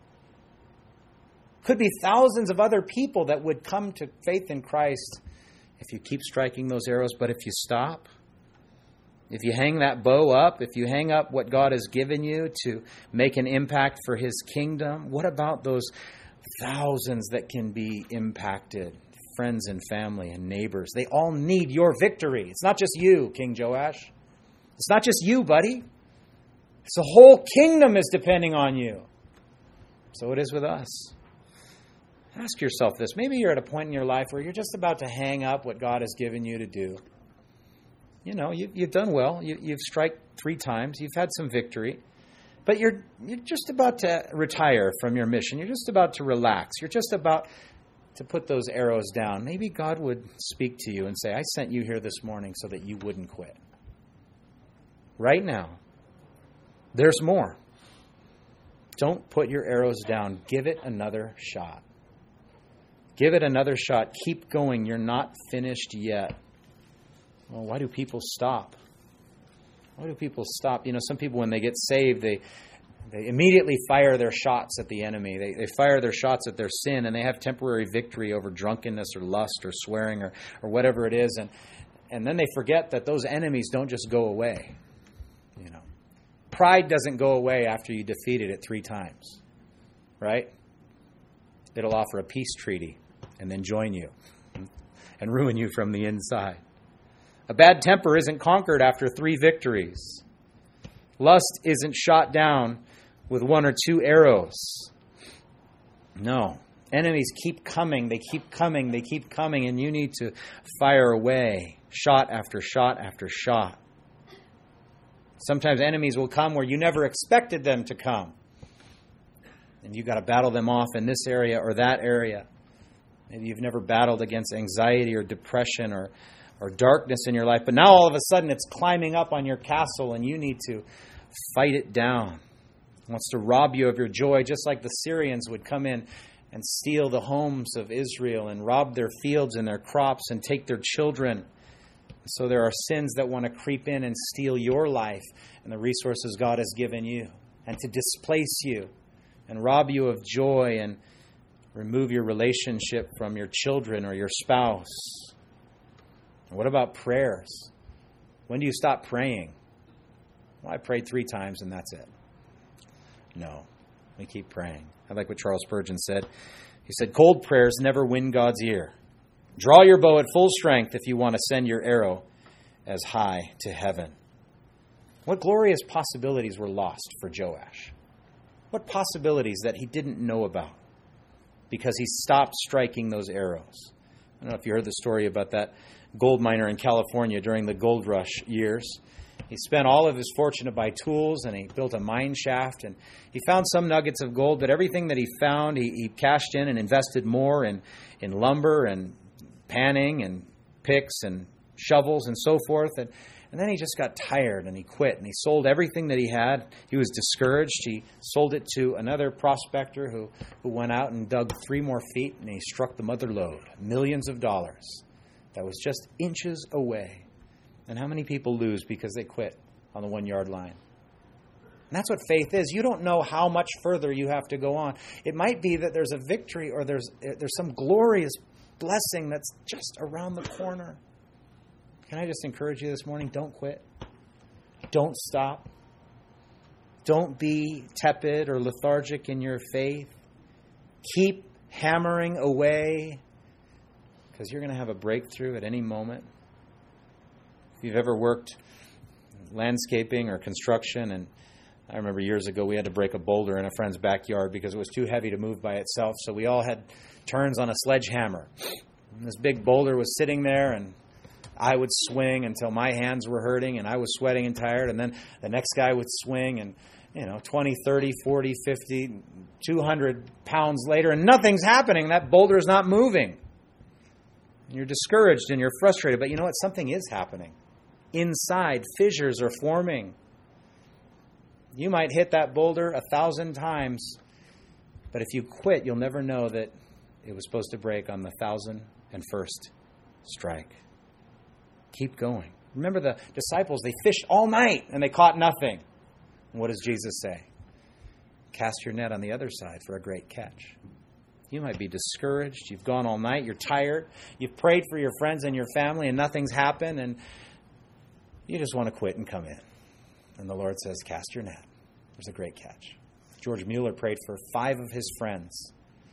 Could be thousands of other people that would come to faith in Christ if you keep striking those arrows. But if you stop, if you hang that bow up, if you hang up what God has given you to make an impact for His kingdom, what about those thousands that can be impacted? Friends and family and neighbors. They all need your victory. It's not just you, King Joash. It's not just you, buddy. The whole kingdom is depending on you. So it is with us. Ask yourself this. Maybe you're at a point in your life where you're just about to hang up what God has given you to do. You know, you've done well. You've struck 3 times. You've had some victory. But you're just about to retire from your mission. You're just about to relax. You're just about to put those arrows down. Maybe God would speak to you and say, I sent you here this morning so that you wouldn't quit. Right now. There's more. Don't put your arrows down. Give it another shot. Give it another shot. Keep going. You're not finished yet. Well, why do people stop? Why do people stop? You know, some people, when they get saved, they immediately fire their shots at the enemy. They fire their shots at their sin, and they have temporary victory over drunkenness or lust or swearing or whatever it is. And then they forget that those enemies don't just go away. You know, pride doesn't go away after you defeat it 3 times, right? It'll offer a peace treaty and then join you and ruin you from the inside. A bad temper isn't conquered after 3 victories. Lust isn't shot down with 1 or 2 arrows. No. Enemies keep coming. They keep coming. They keep coming. And you need to fire away shot after shot after shot. Sometimes enemies will come where you never expected them to come. And you've got to battle them off in this area or that area. Maybe you've never battled against anxiety or depression or darkness in your life, but now all of a sudden it's climbing up on your castle and you need to fight it down. It wants to rob you of your joy, just like the Syrians would come in and steal the homes of Israel and rob their fields and their crops and take their children. So there are sins that want to creep in and steal your life and the resources God has given you, and to displace you and rob you of joy and remove your relationship from your children or your spouse. What about prayers? When do you stop praying? Well, I prayed 3 times and that's it. No, we keep praying. I like what Charles Spurgeon said. He said, cold prayers never win God's ear. Draw your bow at full strength if you want to send your arrow as high to heaven. What glorious possibilities were lost for Joash? What possibilities that he didn't know about because he stopped striking those arrows? I don't know if you heard the story about that gold miner in California during the gold rush years. He spent all of his fortune to buy tools, and he built a mine shaft, and he found some nuggets of gold, but everything that he found, he cashed in and invested more in lumber and panning and picks and shovels and so forth. And then he just got tired and he quit, and he sold everything that he had. He was discouraged. He sold it to another prospector who went out and dug 3 more feet, and he struck the mother lode, millions of dollars. That was just inches away. And how many people lose because they quit on the 1-yard line? And that's what faith is. You don't know how much further you have to go on. It might be that there's a victory or there's some glorious blessing that's just around the corner. Can I just encourage you this morning? Don't quit. Don't stop. Don't be tepid or lethargic in your faith. Keep hammering away, because you're going to have a breakthrough at any moment. If you've ever worked landscaping or construction, and I remember years ago we had to break a boulder in a friend's backyard because it was too heavy to move by itself, so we all had turns on a sledgehammer. And this big boulder was sitting there, and I would swing until my hands were hurting and I was sweating and tired, and then the next guy would swing, and 20, 30, 40, 50, 200 pounds later, and nothing's happening. That boulder's not moving. You're discouraged and you're frustrated, but you know what? Something is happening. Inside, fissures are forming. You might hit that boulder 1,000 times, but if you quit, you'll never know that it was supposed to break on the 1,001st strike. Keep going. Remember the disciples, they fished all night and they caught nothing. And what does Jesus say? Cast your net on the other side for a great catch. You might be discouraged. You've gone all night. You're tired. You've prayed for your friends and your family and nothing's happened. And you just want to quit and come in. And the Lord says, cast your net. There's a great catch. George Mueller prayed for 5 of his friends.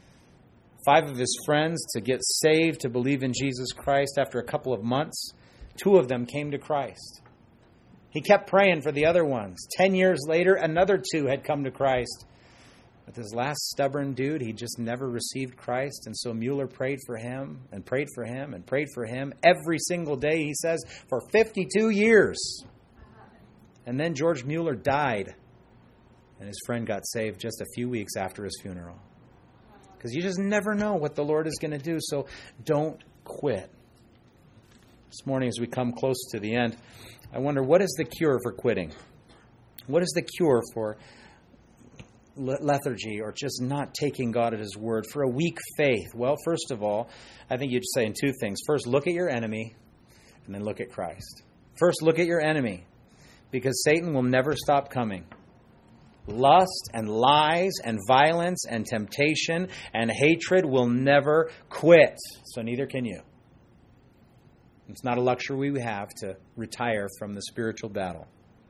5 of his friends to get saved, to believe in Jesus Christ. After a couple of months, 2 of them came to Christ. He kept praying for the other ones. 10 years later, another 2 had come to Christ. But this last stubborn dude, he just never received Christ. And so Mueller prayed for him and prayed for him and prayed for him every single day, he says, for 52 years. And then George Mueller died. And his friend got saved just a few weeks after his funeral. Because you just never know what the Lord is going to do. So don't quit. This morning as we come close to the end, I wonder, what is the cure for quitting? What is the cure for lethargy or just not taking God at His word, for a weak faith? Well, first of all, I think you'd say in 2 things. First, look at your enemy, and then look at Christ. First, look at your enemy, because Satan will never stop coming. Lust and lies and violence and temptation and hatred will never quit. So neither can you. It's not a luxury we have to retire from the spiritual battle.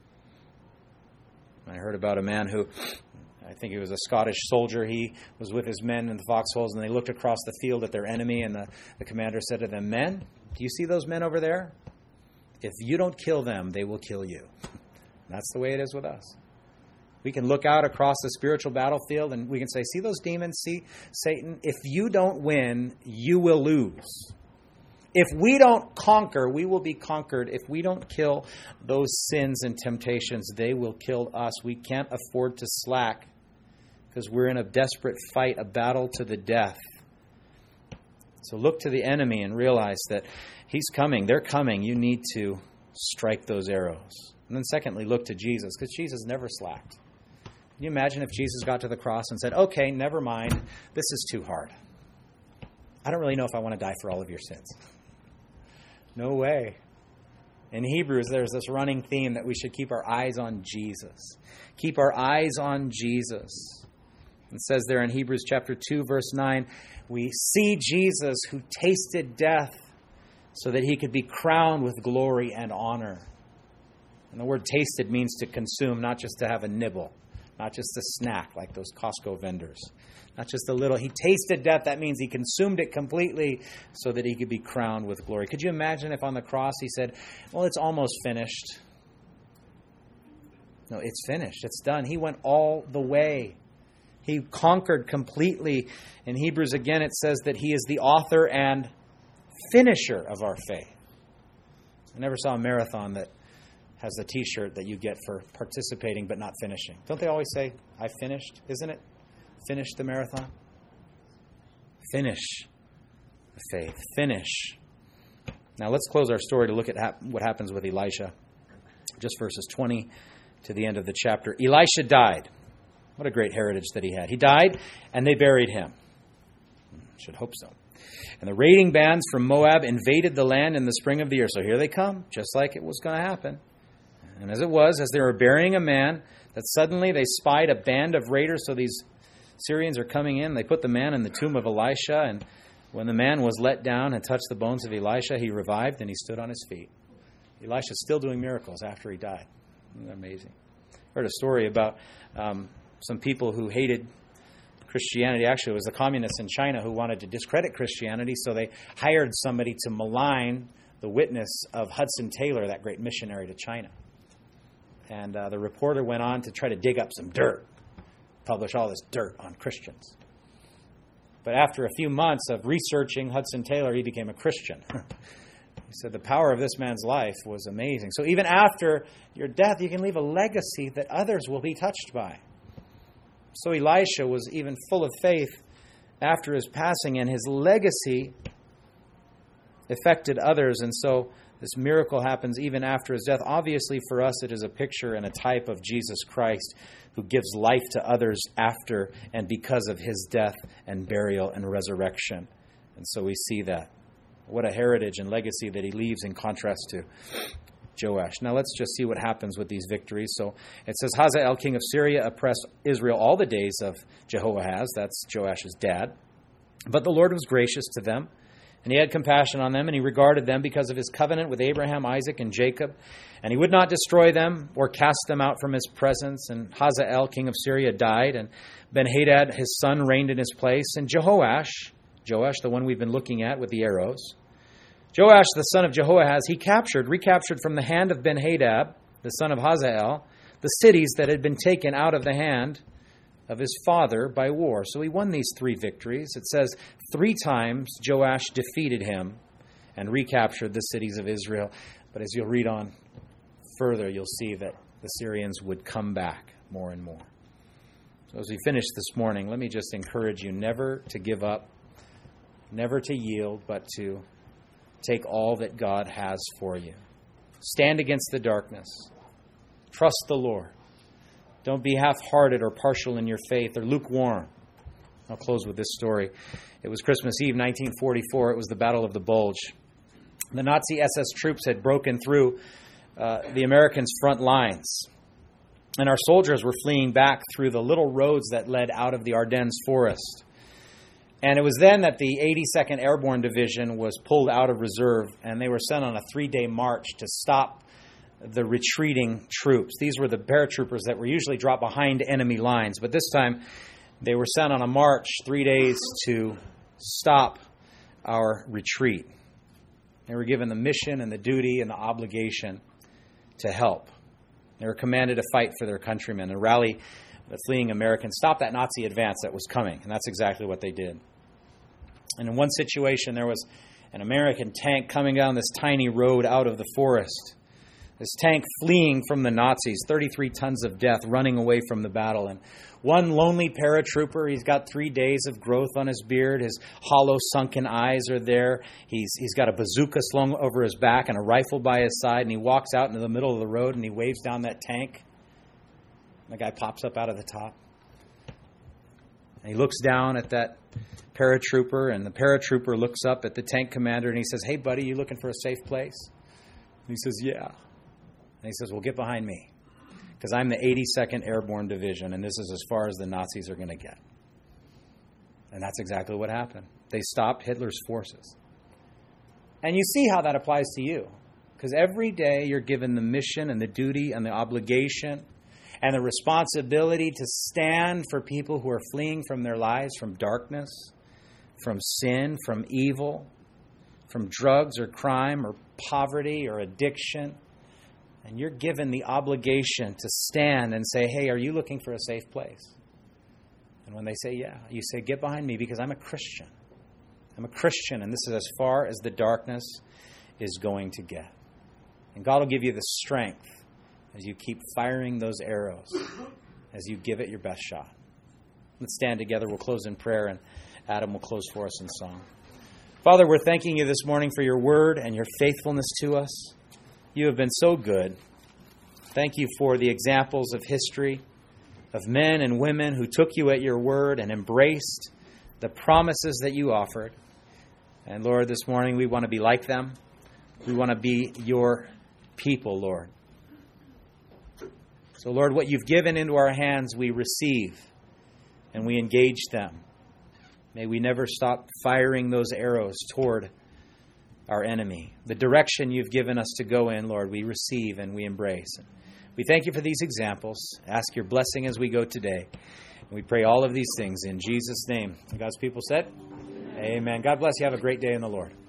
I heard about a man who, I think he was a Scottish soldier. He was with his men in the foxholes, and they looked across the field at their enemy, and the commander said to them, "Men, do you see those men over there? If you don't kill them, they will kill you." That's the way it is with us. We can look out across the spiritual battlefield and we can say, see those demons, see Satan? If you don't win, you will lose. If we don't conquer, we will be conquered. If we don't kill those sins and temptations, they will kill us. We can't afford to slack because we're in a desperate fight, a battle to the death. So look to the enemy and realize that he's coming. They're coming. You need to strike those arrows. And then secondly, look to Jesus, because Jesus never slacked. Can you imagine if Jesus got to the cross and said, okay, never mind, this is too hard. I don't really know if I want to die for all of your sins. No way. In Hebrews, there's this running theme that we should keep our eyes on Jesus. Keep our eyes on Jesus. It says there in Hebrews chapter 2, verse 9, we see Jesus who tasted death so that he could be crowned with glory and honor. And the word tasted means to consume, not just to have a nibble, not just a snack like those Costco vendors, not just a little. He tasted death. That means he consumed it completely so that he could be crowned with glory. Could you imagine if on the cross he said, well, it's almost finished? No, it's finished. It's done. He went all the way. He conquered completely. In Hebrews, again, it says that he is the author and finisher of our faith. I never saw a marathon that has a T-shirt that you get for participating but not finishing. Don't they always say, I finished? Isn't it? Finish the marathon. Finish the faith. Finish. Now let's close our story to look at what happens with Elisha. Just verses 20 to the end of the chapter. Elisha died. What a great heritage that he had. He died and they buried him. Should hope so. And the raiding bands from Moab invaded the land in the spring of the year. So here they come, just like it was going to happen. And as it was, as they were burying a man, that suddenly they spied a band of raiders. So these Syrians are coming in. They put the man in the tomb of Elisha. And when the man was let down and touched the bones of Elisha, he revived and he stood on his feet. Elisha's still doing miracles after he died. Isn't that amazing? I heard a story about some people who hated Christianity. Actually, it was the communists in China who wanted to discredit Christianity, so they hired somebody to malign the witness of Hudson Taylor, that great missionary to China. And the reporter went on to try to dig up some dirt, publish all this dirt on Christians. But after a few months of researching Hudson Taylor, he became a Christian. He said the power of this man's life was amazing. So even after your death, you can leave a legacy that others will be touched by. So Elisha was even full of faith after his passing, and his legacy affected others. And so this miracle happens even after his death. Obviously, for us, it is a picture and a type of Jesus Christ who gives life to others after and because of his death and burial and resurrection. And so we see that. What a heritage and legacy that he leaves in contrast to Joash. Now let's just see what happens with these victories. So it says, Hazael, king of Syria, oppressed Israel all the days of Jehoahaz. That's Joash's dad. But the Lord was gracious to them, and he had compassion on them, and he regarded them because of his covenant with Abraham, Isaac, and Jacob. And he would not destroy them or cast them out from his presence. And Hazael, king of Syria, died, and Ben-Hadad, his son, reigned in his place. And Joash, the one we've been looking at with the arrows, Joash, the son of Jehoahaz, he recaptured from the hand of Ben-Hadad the son of Hazael, the cities that had been taken out of the hand of his father by war. So he won these 3 victories. It says 3 times Joash defeated him and recaptured the cities of Israel. But as you'll read on further, you'll see that the Syrians would come back more and more. So as we finish this morning, let me just encourage you never to give up, never to yield, but to take all that God has for you. Stand against the darkness. Trust the Lord. Don't be half-hearted or partial in your faith or lukewarm. I'll close with this story. It was Christmas Eve, 1944. It was the Battle of the Bulge. The Nazi SS troops had broken through the Americans' front lines. And our soldiers were fleeing back through the little roads that led out of the Ardennes forest. And it was then that the 82nd Airborne Division was pulled out of reserve, and they were sent on a 3-day march to stop the retreating troops. These were the paratroopers that were usually dropped behind enemy lines, but this time they were sent on a march 3 days to stop our retreat. They were given the mission and the duty and the obligation to help. They were commanded to fight for their countrymen and rally the fleeing Americans, stop that Nazi advance that was coming, and that's exactly what they did. And in one situation, there was an American tank coming down this tiny road out of the forest. This tank fleeing from the Nazis, 33 tons of death, running away from the battle. And one lonely paratrooper, he's got 3 days of growth on his beard. His hollow, sunken eyes are there. He's got a bazooka slung over his back and a rifle by his side. And he walks out into the middle of the road and he waves down that tank. The guy pops up out of the top. And he looks down at that paratrooper, and the paratrooper looks up at the tank commander and he says, "Hey, buddy, you looking for a safe place?" And he says, "Yeah." And he says, "Well, get behind me, because I'm the 82nd Airborne Division, and this is as far as the Nazis are going to get." And that's exactly what happened. They stopped Hitler's forces. And you see how that applies to you, because every day you're given the mission and the duty and the obligation and the responsibility to stand for people who are fleeing from their lives, from darkness, from sin, from evil, from drugs or crime or poverty or addiction. And you're given the obligation to stand and say, "Hey, are you looking for a safe place?" And when they say, "Yeah," you say, "Get behind me, because I'm a Christian. I'm a Christian, and this is as far as the darkness is going to get." And God will give you the strength as you keep firing those arrows, as you give it your best shot. Let's stand together. We'll close in prayer, and Adam will close for us in song. Father, we're thanking you this morning for your word and your faithfulness to us. You have been so good. Thank you for the examples of history, of men and women who took you at your word and embraced the promises that you offered. And Lord, this morning we want to be like them. We want to be your people, Lord. So, Lord, what you've given into our hands, we receive and we engage them. May we never stop firing those arrows toward our enemy. The direction you've given us to go in, Lord, we receive and we embrace. We thank you for these examples. Ask your blessing as we go today. And we pray all of these things in Jesus' name. And God's people said, Amen. God bless you. Have a great day in the Lord.